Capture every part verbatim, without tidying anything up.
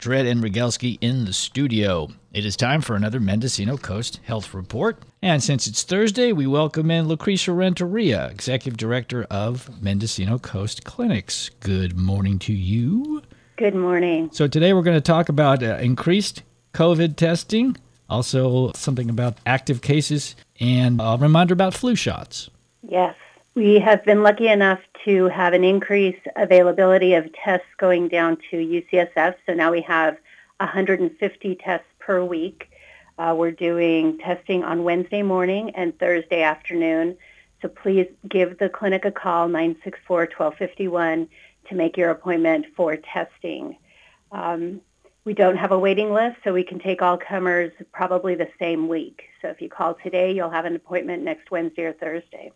Dredd and Rogalski in the studio. It is time for another Mendocino Coast Health Report. And since it's Thursday, we welcome in Lucretia Renteria, Executive Director of Mendocino Coast Clinics. Good morning to you. Good morning. So today we're going to talk about uh, increased COVID testing, also something about active cases, and a reminder about flu shots. Yes. We have been lucky enough to have an increased availability of tests going down to U C S F. So now we have one hundred fifty tests per week. Uh, we're doing testing on Wednesday morning and Thursday afternoon. So please give the clinic a call, nine six four, one two five one, to make your appointment for testing. Um, we don't have a waiting list, so we can take all comers probably the same week. So if you call today, you'll have an appointment next Wednesday or Thursday.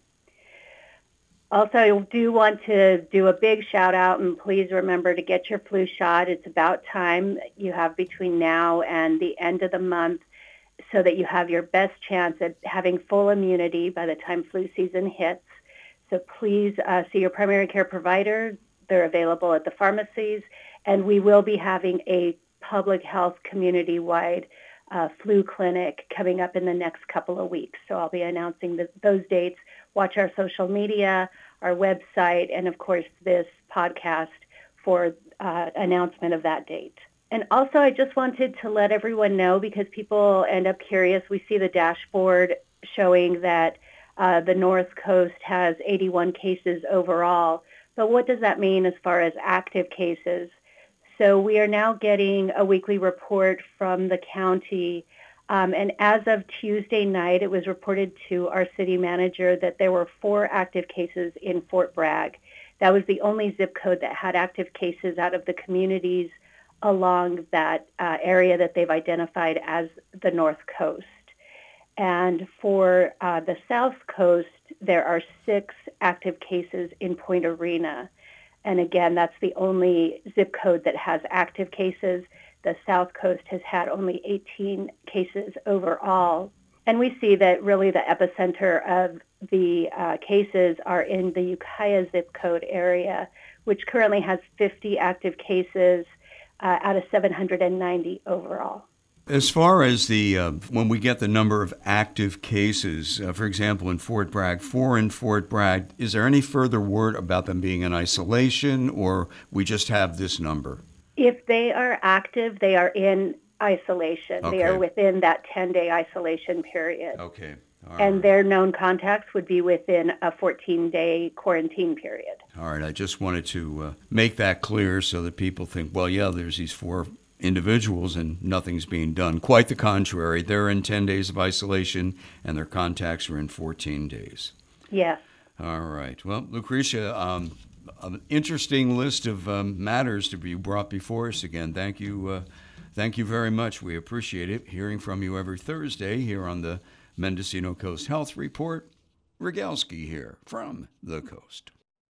Also, I do want to do a big shout out, and please remember to get your flu shot. It's about time. You have between now and the end of the month so that you have your best chance at having full immunity by the time flu season hits. So please uh, see your primary care provider. They're available at the pharmacies, and we will be having a public health community-wide uh, flu clinic coming up in the next couple of weeks. So I'll be announcing the, those dates. Watch our social media, our website, and of course this podcast for uh, announcement of that date. And also I just wanted to let everyone know, because people end up curious, we see the dashboard showing that uh, the North Coast has eighty-one cases overall. But what does that mean as far as active cases? So we are now getting a weekly report from the county. Um, and as of Tuesday night, it was reported to our city manager that there were four active cases in Fort Bragg. That was the only zip code that had active cases out of the communities along that uh, area that they've identified as the North Coast. And for uh, the South Coast, there are six active cases in Point Arena. And again, that's the only zip code that has active cases. The South Coast has had only eighteen cases overall. And we see that really the epicenter of the uh, cases are in the Ukiah zip code area, which currently has fifty active cases uh, out of seven hundred ninety overall. As far as the, uh, when we get the number of active cases, uh, for example, in Fort Bragg, four in Fort Bragg, is there any further word about them being in isolation, or we just have this number? If they are active, they are in isolation. Okay. They are within that ten-day isolation period. Okay. All and right. their known contacts would be within a fourteen-day quarantine period. All right. I just wanted to uh, make that clear so that people think, well, yeah, there's these four individuals and nothing's being done. Quite the contrary. They're in ten days of isolation and their contacts are in fourteen days. Yes. All right. Well, Lucretia, um, an interesting list of um, matters to be brought before us again. Thank you. Uh, thank you very much. We appreciate it. Hearing from you every Thursday here on the Mendocino Coast Health Report. Rogalski here from the Coast.